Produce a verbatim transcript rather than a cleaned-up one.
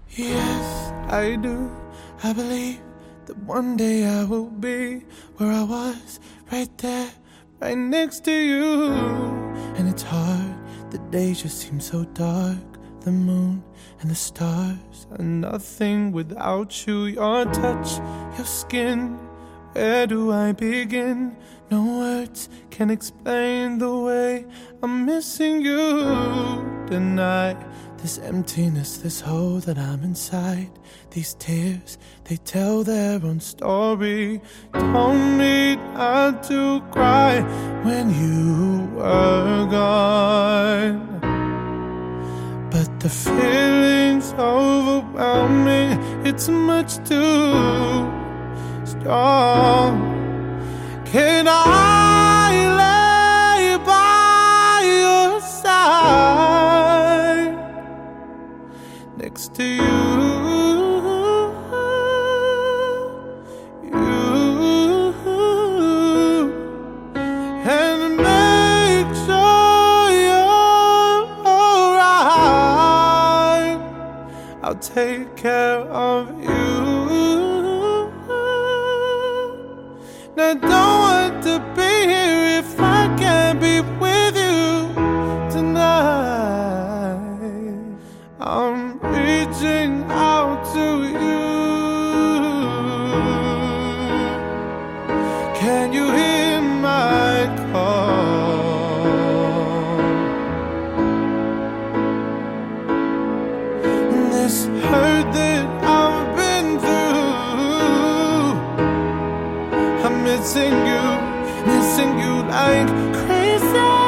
Yes, I do. I believe that one day I will be where I was, right there, right next to you. And it's hard, the days just seem so dark. The moon and the stars are nothing without you. Your touch, your skin, where do I begin? No words can explain the way I'm missing you tonight. This emptiness, this hole that I'm inside. These tears, they tell their own story. Told me not to cry when you were gone. But the feeling's overwhelming. It's much too strong. Can I lay by your side next to you, you, and make sure you're alright? I'll take care of you. I don't want to be here if I can't be with you tonight. I'm reaching out to you. Can you hear my call? This hurt that I've been through, I'm missing you, missing you like crazy.